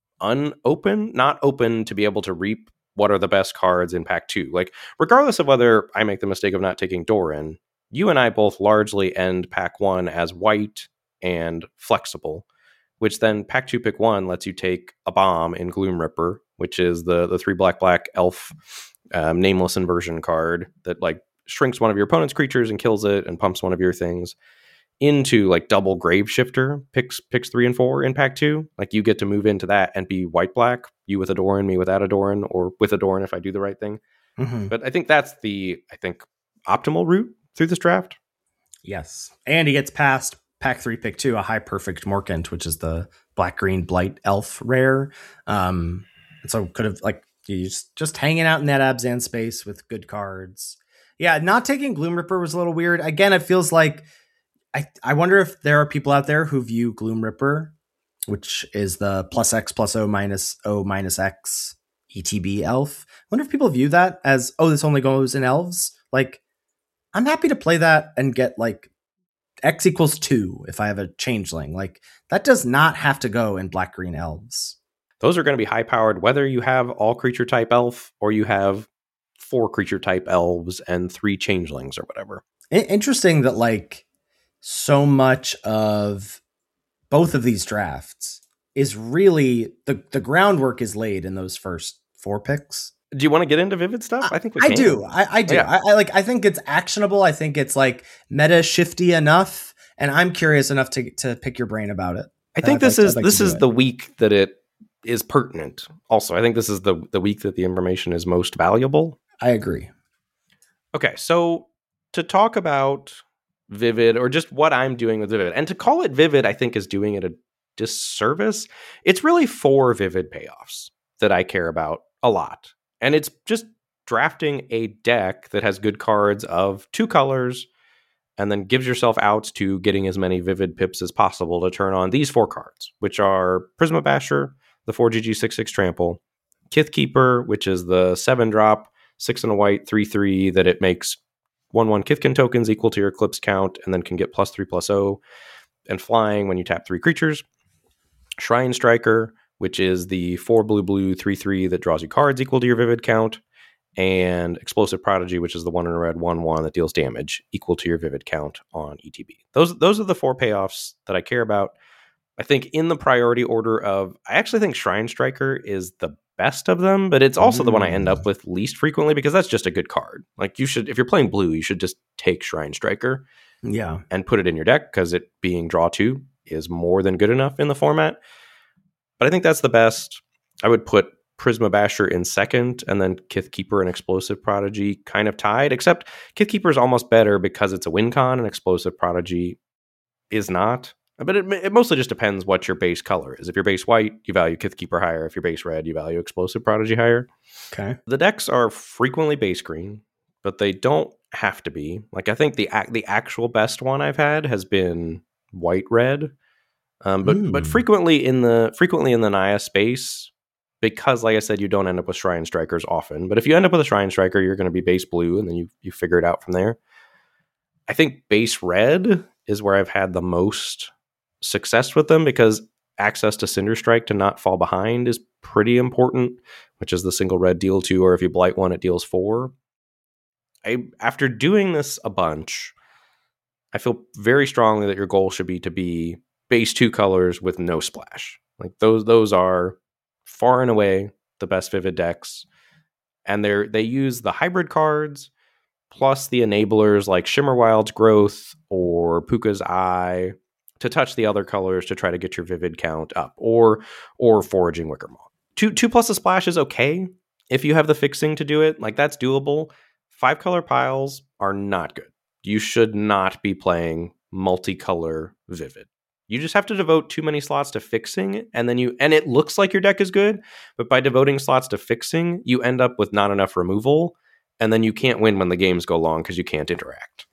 unopen, not open to be able to reap what are the best cards in pack 2. Like, regardless of whether I make the mistake of not taking Doran, you and I both largely end pack 1 as white and flexible, which then pack 2 pick 1 lets you take a bomb in Gloom Ripper, which is the 3 black elf nameless inversion card that like shrinks one of your opponent's creatures and kills it and pumps one of your things, into like double Grave Shifter, picks 3 and 4 in pack 2. Like, you get to move into that and be white-black, you with a Doran, me without a Doran, or with a Doran if I do the right thing. Mm-hmm. But I think that's the optimal route through this draft. Yes. And he gets past pack 3, pick 2, a high perfect Morkant, which is the black-green blight elf rare. And so could have, like, he's just hanging out in that Abzan space with good cards. Yeah, not taking Gloom Ripper was a little weird. Again, it feels like I wonder if there are people out there who view Gloom Ripper, which is the +X+O-O-X ETB elf. I wonder if people view that as, oh, this only goes in elves. Like, I'm happy to play that and get like X = 2 if I have a changeling. Like, that does not have to go in black-green elves. Those are going to be high-powered, whether you have all creature type elf or you have 4 creature type elves and 3 changelings or whatever. Interesting that like so much of both of these drafts is really the groundwork is laid in those first 4 picks. Do you want to get into Vivid stuff? I think we can. I do. I do. Yeah. I think it's actionable. I think it's like meta shifty enough, and I'm curious enough to pick your brain about it. I think this is the week that it is pertinent. Also, I think this is the week that the information is most valuable. I agree. Okay, so to talk about Vivid, or just what I'm doing with Vivid, and to call it Vivid, I think is doing it a disservice. It's really 4 Vivid payoffs that I care about a lot. And it's just drafting a deck that has good cards of 2 colors and then gives yourself outs to getting as many Vivid pips as possible to turn on these 4 cards, which are Prisma Basher, the 4GG 6/6 trample, Kithkeeper, which is the 7-drop, 6 and a white, 3/3, that it makes 1/1 Kithkin tokens equal to your Eclipse count, and then can get +3/+0, and flying when you tap 3 creatures. Shrine Striker, which is the 4 blue 3/3 that draws you cards equal to your Vivid count, and Explosive Prodigy, which is the 1 in a red 1/1 that deals damage equal to your Vivid count on ETB. Those are the 4 payoffs that I care about. I think in the priority order of, I actually think Shrine Striker is the best of them, but it's also the one I end up with least frequently because that's just a good card. Like you should, if you're playing blue, you should just take Shrine Striker, and put it in your deck because it being draw 2 is more than good enough in the format. But I think that's the best. I would put Prisma Basher in second, and then Kithkeeper and Explosive Prodigy kind of tied, except Kithkeeper is almost better because it's a win con and Explosive Prodigy is not. But it mostly just depends what your base color is. If you're base white, you value Kithkeeper higher. If you're base red, you value Explosive Prodigy higher. Okay. The decks are frequently base green, but they don't have to be. Like I think the actual best one I've had has been white red, but frequently in the Naya space, because like I said, you don't end up with Shrine Strikers often. But if you end up with a Shrine Striker, you're going to be base blue, and then you figure it out from there. I think base red is where I've had the most success with them because access to Cinder Strike to not fall behind is pretty important, which is the single red deal 2, or if you blight 1, it deals 4. After doing this a bunch, I feel very strongly that your goal should be to be base 2 colors with no splash. Like those are far and away the best Vivid decks, and they use the hybrid cards plus the enablers like Shimmerwild's Growth or Puka's Eye to touch the other colors to try to get your Vivid count up, or Foraging Wickermoth. 2 plus a splash is okay if you have the fixing to do it. Like that's doable. 5 color piles are not good. You should not be playing multicolor Vivid. You just have to devote too many slots to fixing, and it looks like your deck is good, but by devoting slots to fixing, you end up with not enough removal, and then you can't win when the games go long because you can't interact.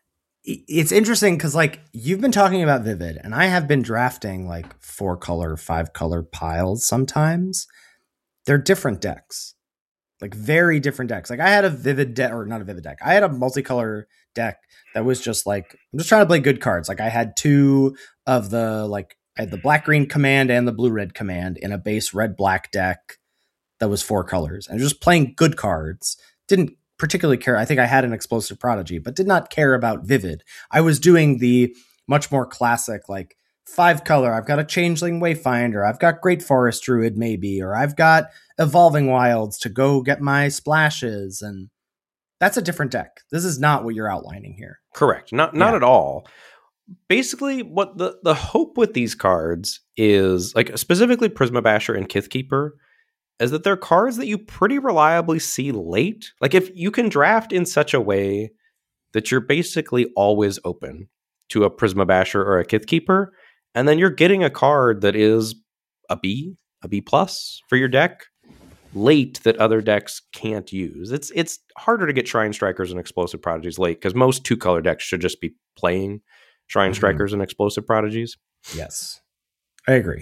It's interesting because like you've been talking about Vivid, and I have been drafting like 4 color, 5 color piles sometimes. They're different decks. Like very different decks. Like I had a Vivid deck, or not a Vivid deck. I had a multicolor deck that was just like, I'm just trying to play good cards. Like I had 2 of I had the black-green command and the blue-red command in a base red-black deck that was 4 colors. And just playing good cards. Didn't particularly care. I think I had an Explosive Prodigy, but did not care about Vivid. I was doing the much more classic, like 5 color. I've got a Changeling Wayfinder. I've got Great Forest Druid maybe, or I've got Evolving Wilds to go get my splashes. And that's a different deck. This is not what you're outlining here. Correct. Not at all. Basically, what the hope with these cards is, like specifically Prisma Basher and Kithkeeper, is that they're cards that you pretty reliably see late. Like if you can draft in such a way that you're basically always open to a Prisma Basher or a Kithkeeper, and then you're getting a card that is a B plus for your deck late that other decks can't use. It's harder to get Shrine Strikers and Explosive Prodigies late because most 2 color decks should just be playing Shrine Strikers and Explosive Prodigies. Yes, I agree.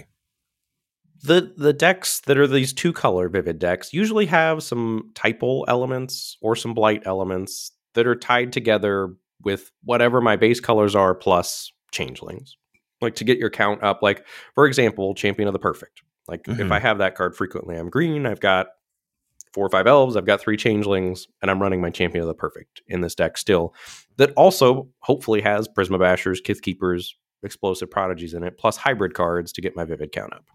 The decks that are these 2 color Vivid decks usually have some typal elements or some blight elements that are tied together with whatever my base colors are plus changelings. Like to get your count up, like for example, Champion of the Perfect. Like if I have that card frequently, I'm green, I've got 4 or 5 elves, I've got 3 changelings, and I'm running my Champion of the Perfect in this deck still. That also hopefully has Prisma Bashers, Kithkeepers, Explosive Prodigies in it, plus hybrid cards to get my Vivid count up.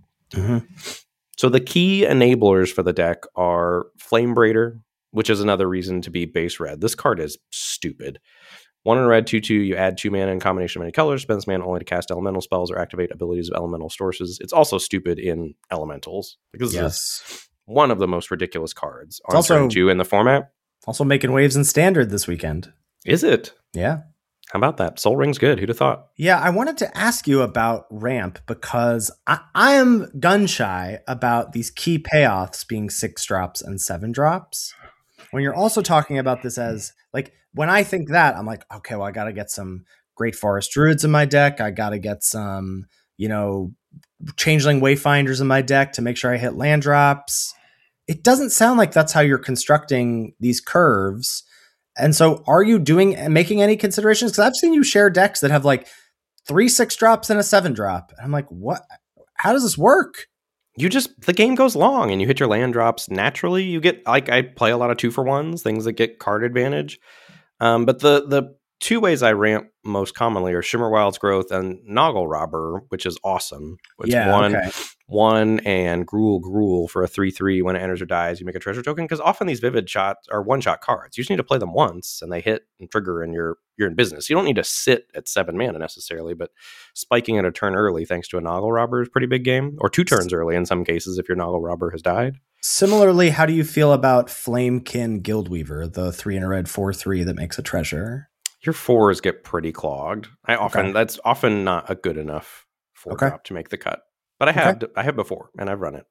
So the key enablers for the deck are Flame Braider, which is another reason to be base red. This card is stupid. 1 in red, 2/2, you add 2 mana in combination of many colors, spends mana only to cast elemental spells or activate abilities of elemental sources. It's also stupid in elementals, because this is one of the most ridiculous cards on turn 2 in the format. Also making waves in Standard this weekend. Is it? Yeah. How about that? Sol Ring's good. Who'd have thought? Yeah, I wanted to ask you about ramp because I am gun shy about these key payoffs being 6 drops and 7 drops. When you're also talking about this as, like, when I think that, I'm like, okay, well, I got to get some Great Forest Druids in my deck. I got to get some, Changeling Wayfinders in my deck to make sure I hit land drops. It doesn't sound like that's how you're constructing these curves. And so are you making any considerations? Because I've seen you share decks that have like 3 6 drops and a 7 drop. And I'm like, what? How does this work? the game goes long and you hit your land drops naturally. You get, like, I play a lot of 2-for-1s, things that get card advantage. But the two ways I ramp most commonly are Shimmer Wild's Growth and Noggle Robber, which is awesome. It's one and Gruul for a 3/3. When it enters or dies, you make a treasure token, because often these Vivid shots are one-shot cards. You just need to play them once and they hit and trigger and you're in business. You don't need to sit at 7 mana necessarily, but spiking at a turn early thanks to a Noggle Robber is a pretty big game, or 2 turns early in some cases if your Noggle Robber has died. Similarly, how do you feel about Flamekin Guildweaver, the 3 and a red 4/3 that makes a treasure? Your 4s get pretty clogged. That's often not a good enough 4-drop to make the cut. But I have before, and I've run it.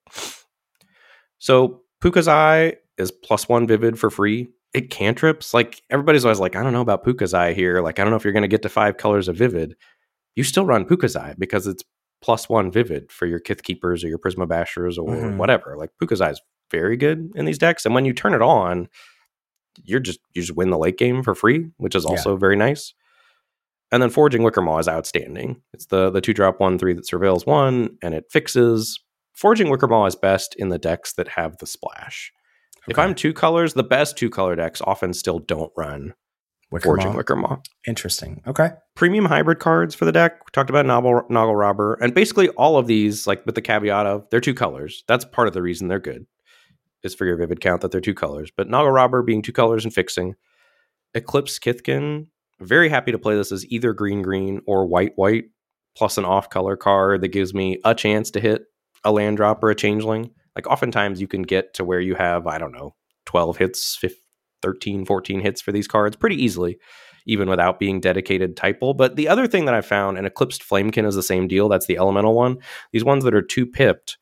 So Puka's Eye is +1 Vivid for free. It cantrips. Like, everybody's always like, I don't know about Puka's Eye here. Like, I don't know if you're going to get to 5 colors of Vivid. You still run Puka's Eye because it's +1 Vivid for your Kith Keepers or your Prisma Bashers or whatever. Like, Puka's Eye is very good in these decks. And when you turn it on, you just win the late game for free, which is also very nice. And then Foraging Wickermaw is outstanding. It's the 2-drop 1/3 that surveils 1, and it fixes. Foraging Wickermaw is best in the decks that have the splash. If I'm 2 colors, the best 2-color decks often still don't run Foraging Wickermaw. Interesting. Okay. Premium hybrid cards for the deck. We talked about Noggle Robber. And basically all of these, like with the caveat of they're 2 colors. That's part of the reason they're good, is for your Vivid count that they're 2 colors. But Noggle Robber being 2 colors and fixing. Eclipse Kithkin. Very happy to play this as either green or white plus an off-color card that gives me a chance to hit a land drop or a changeling. Like, oftentimes you can get to where you have, 12 hits, 13, 14 hits for these cards pretty easily, even without being dedicated typal. But the other thing that I found, and Eclipsed Flamekin is the same deal, that's the elemental one. These ones that are 2 pipped,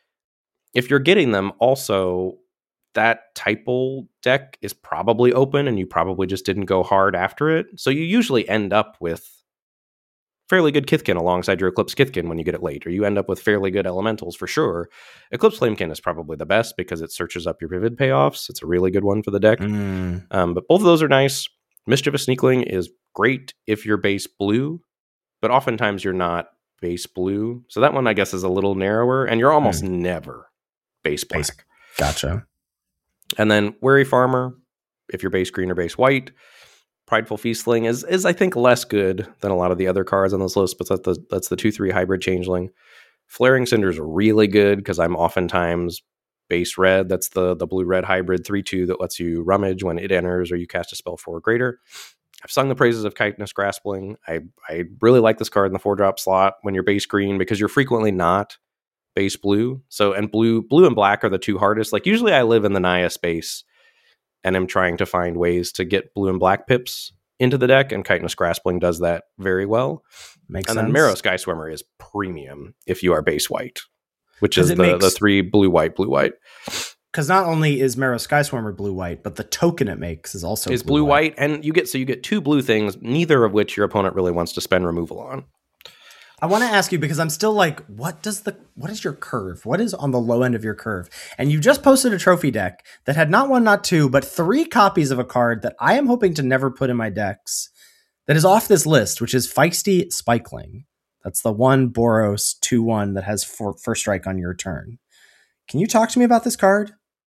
if you're getting them, also that typal deck is probably open and you probably just didn't go hard after it. So you usually end up with fairly good Kithkin alongside your Eclipse Kithkin when you get it late, or you end up with fairly good elementals for sure. Eclipse Flamekin is probably the best because it searches up your Vivid payoffs. It's a really good one for the deck. But both of those are nice. Mischievous Sneakling is great if you're base blue, but oftentimes you're not base blue. So that one, I guess, is a little narrower, and you're almost never base black. Gotcha. And then Wary Farmer, if you're base green or base white. Prideful Feastling is I think less good than a lot of the other cards on this list, but that's the 2/3 hybrid changeling. Flaring Cinder is really good because I'm oftentimes base red. That's the blue-red hybrid 3/2 that lets you rummage when it enters or you cast a spell 4 or greater. I've sung the praises of Chitinous Graspling. I really like this card in the 4-drop slot when you're base green because you're frequently not base blue. So, and blue and black are the 2 hardest. Like, usually I live in the Naya space and I'm trying to find ways to get blue and black pips into the deck, and Chitinous Graspling does that very well. Makes sense. And then Marrow Skyswimmer is premium if you are base white, which is the 3 blue-white. Because not only is Marrow Skyswimmer blue-white, but the token it makes is also blue-white. And you get 2 blue things, neither of which your opponent really wants to spend removal on. I want to ask you, because I'm still like, what is your curve? What is on the low end of your curve? And you just posted a trophy deck that had not 1, not 2, but 3 copies of a card that I am hoping to never put in my decks that is off this list, which is Feisty Spikeling. That's the 1 Boros 2/1 that has first strike on your turn. Can you talk to me about this card?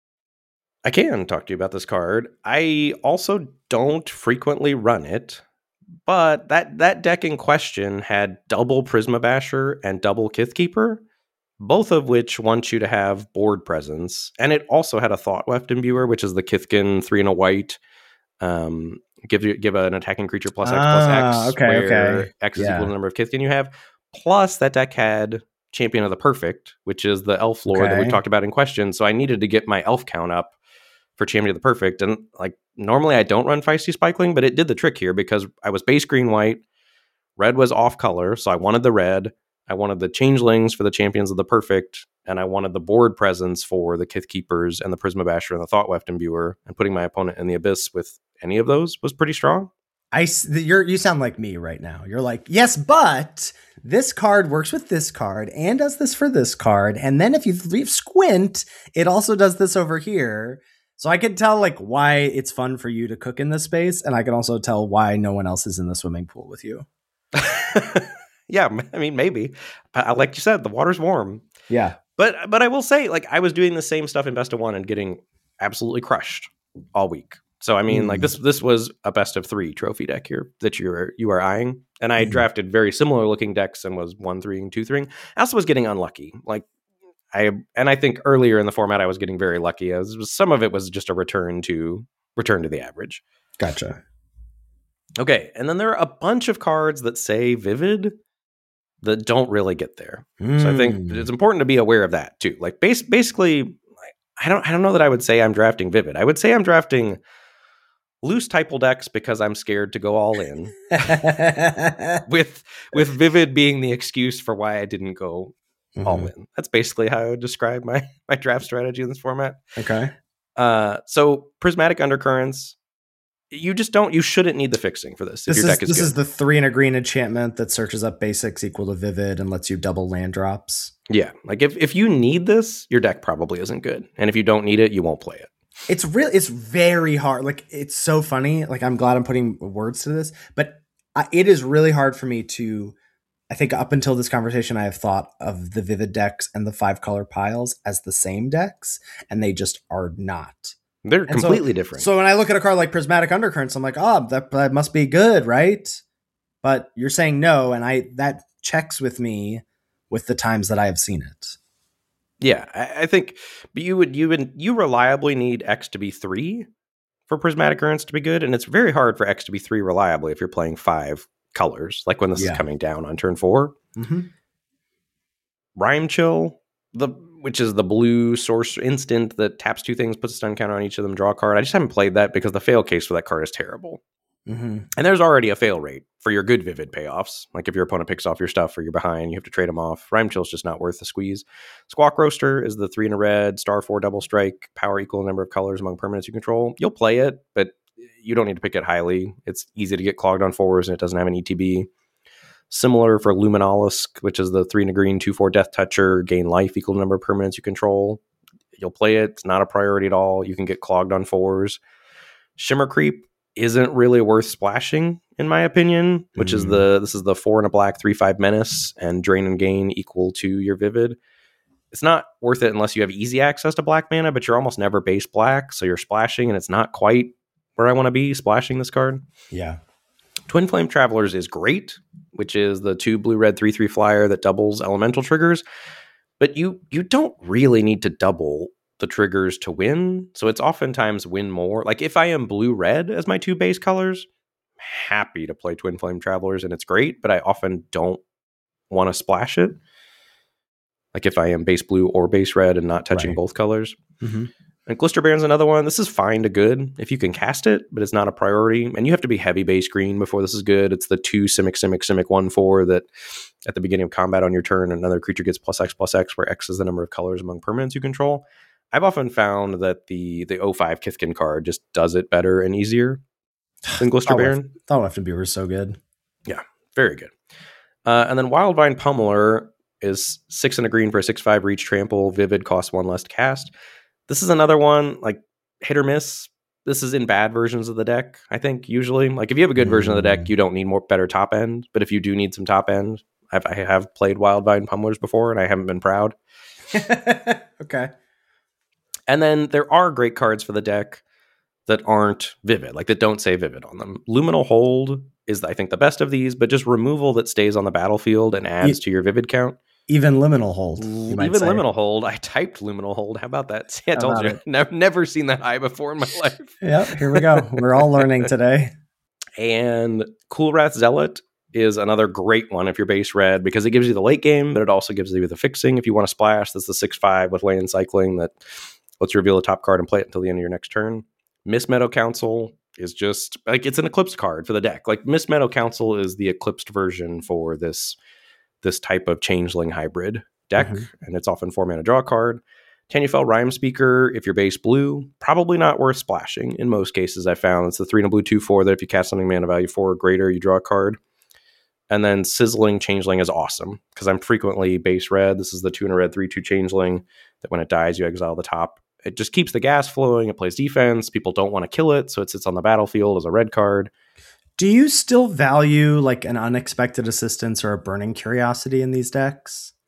I can talk to you about this card. I also don't frequently run it. But that deck in question had double Prisma Basher and double Kithkeeper, both of which want you to have board presence. And it also had a Thought Weft Imbuer, which is the Kithkin 3 and a white. Give an attacking creature +X+X. Where X is equal to the number of Kithkin you have. Plus, that deck had Champion of the Perfect, which is the elf lore that we talked about in question. So I needed to get my elf count up for Champion of the Perfect. And like, normally I don't run Feisty Spikeling, but it did the trick here because I was base green white. Red was off color, so I wanted the red. I wanted the changelings for the Champions of the Perfect, and I wanted the board presence for the Kith Keepers and the Prisma Basher and the Thought Weft Imbuer. And putting my opponent in the abyss with any of those was pretty strong. You sound like me right now. You're like, yes, but this card works with this card and does this for this card. And then if you squint, it also does this over here. So I can tell like why it's fun for you to cook in this space. And I can also tell why no one else is in the swimming pool with you. Yeah, I mean, maybe. Like you said, the water's warm. Yeah. But I will say, like, I was doing the same stuff in best of one and getting absolutely crushed all week. So I mean, like this was a best of 3 trophy deck here that you are eyeing, and I drafted very similar looking decks and was 1-3 and 2-3. I also was getting unlucky, like I think earlier in the format I was getting very lucky. Some of it was just a return to the average. Gotcha. Okay, and then there are a bunch of cards that say Vivid that don't really get there. So I think it's important to be aware of that too. Like basically, I don't know that I would say I'm drafting Vivid. I would say I'm drafting loose typal decks because I'm scared to go all in. with Vivid being the excuse for why I didn't go all in. That's basically how I would describe my draft strategy in this format. Okay. So Prismatic Undercurrents, you shouldn't need the fixing for this. If your deck is this good. Is the 3 and a green enchantment that searches up basics equal to Vivid and lets you double land drops. Yeah. Like if you need this, your deck probably isn't good. And if you don't need it, you won't play it. It's very hard. Like, it's so funny. Like, I'm glad I'm putting words to this, but it is really hard for me to, I think up until this conversation, I have thought of the Vivid decks and the 5 color piles as the same decks, and they just are not. They're completely different. So when I look at a card like Prismatic Undercurrents, I'm like, oh, that must be good, right? But you're saying no, and that checks with me with the times that I have seen it. Yeah, I think you reliably need X to be 3 for Prismatic Currents to be good, and it's very hard for X to be 3 reliably if you're playing 5 colors, like when this is coming down on turn 4. Rime Chill, which is the blue source instant that taps 2 things, puts a stun counter on each of them, draw a card. I just haven't played that because the fail case for that card is terrible. And there's already a fail rate for your good Vivid payoffs. Like if your opponent picks off your stuff or you're behind, you have to trade them off. Rime Chill is just not worth the squeeze. Squawk Roaster is the 3 and a red, star 4 double strike, power equal number of colors among permanents you control. You'll play it, but you don't need to pick it highly. It's easy to get clogged on 4s and it doesn't have an ETB. Similar for Luminalisk, which is the 3 and a green, 2/4 Death Toucher, gain life equal to number of permanents you control. You'll play it. It's not a priority at all. You can get clogged on 4s. Shimmer Creep isn't really worth splashing, in my opinion, which is this is the 4 and a black, 3/5 menace, and drain and gain equal to your Vivid. It's not worth it unless you have easy access to black mana, but you're almost never base black, so you're splashing, and it's not quite where I want to be splashing this card. Yeah. Twin Flame Travelers is great, which is the 2 blue-red 3/3 flyer that doubles elemental triggers, but you don't really need to double the triggers to win, so it's oftentimes win more. Like if I am blue-red as my 2 base colors, I'm happy to play Twin Flame Travelers, and it's great, but I often don't want to splash it. Like if I am base blue or base red and not touching both colors. And Glister Baron's another one. This is fine to good if you can cast it, but it's not a priority. And you have to be heavy base green before this is good. It's the 2 Simic 1/4 that at the beginning of combat on your turn, another creature gets +X/+X, where X is the number of colors among permanents you control. I've often found that the 05 Kithkin card just does it better and easier than Glister Baron. Thought After were so good. Yeah, very good. And then Wildvine Pummeler is 6 and a green for a 6/5 reach trample. Vivid costs 1 less to cast. This is another one, like hit or miss. This is in bad versions of the deck, I think, usually. Like if you have a good version of the deck, you don't need better top end. But if you do need some top end, I have played Wildvine Pummelers before, and I haven't been proud. Okay. And then there are great cards for the deck that aren't Vivid, like that don't say Vivid on them. Luminal Hold is, I think, the best of these, but just removal that stays on the battlefield and adds to your Vivid count. Even Liminal Hold. Liminal Hold. I typed Luminal Hold. How about that? See, I told you. I've never seen that high before in my life. Yep, here we go. We're all learning today. And Coolwrath Zealot is another great one if you're base red, because it gives you the late game, but it also gives you the fixing. If you want to splash, that's the 6/5 with land cycling that lets you reveal a top card and play it until the end of your next turn. Mist Meadow Council is just like, it's an Eclipsed card for the deck. Like Mist Meadow Council is the Eclipsed version for this type of changeling hybrid deck, and it's often 4 mana draw card. Tanufel Rhyme Speaker, if you're base blue, probably not worth splashing. In most cases, I found it's the 3 and a blue 2/4 that if you cast something mana value 4 or greater, you draw a card. And then Sizzling Changeling is awesome because I'm frequently base red. This is the 2 and a red 3/2 Changeling that when it dies, you exile the top. It just keeps the gas flowing. It plays defense. People don't want to kill it, so it sits on the battlefield as a red card. Do you still value like an Unexpected Assistance or a Burning Curiosity in these decks?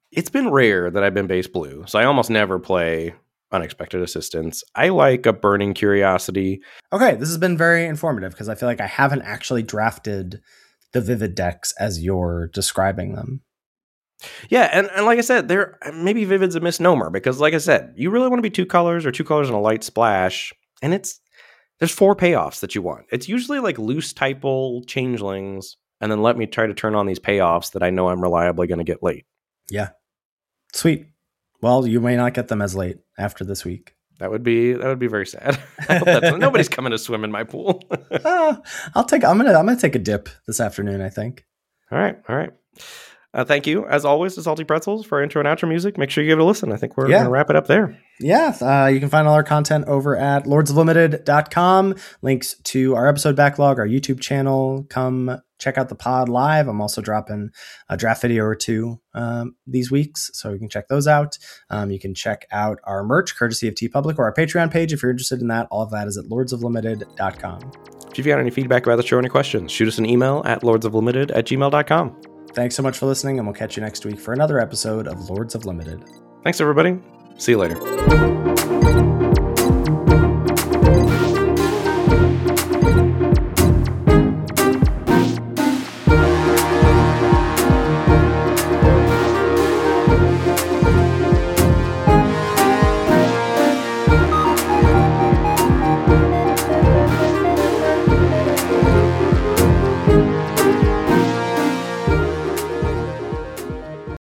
It's been rare that I've been base blue, so I almost never play Unexpected Assistance. I like a Burning Curiosity. Okay, this has been very informative because I feel like I haven't actually drafted the Vivid decks as you're describing them. Yeah, and like I said, maybe Vivid's a misnomer because, like I said, you really want to be 2 colors or 2 colors and a light splash, and there's 4 payoffs that you want. It's usually like loose typal changelings, and then let me try to turn on these payoffs that I know I'm reliably going to get late. Yeah, sweet. Well, you may not get them as late after this week. That would be very sad. I hope nobody's coming to swim in my pool. I'm gonna take a dip this afternoon, I think. All right. Thank you, as always, to Salty Pretzels for intro and outro music. Make sure you give it a listen. I think we're going to wrap it up there. Yeah, you can find all our content over at lordsoflimited.com. Links to our episode backlog, our YouTube channel. Come check out the pod live. I'm also dropping a draft video or 2 these weeks, so you can check those out. You can check out our merch, courtesy of TeePublic, or our Patreon page if you're interested in that. All of that is at lordsoflimited.com. If you've got any feedback about the show or any questions, shoot us an email at lordsoflimited@gmail.com. Thanks so much for listening, and we'll catch you next week for another episode of Lords of Limited. Thanks, everybody. See you later.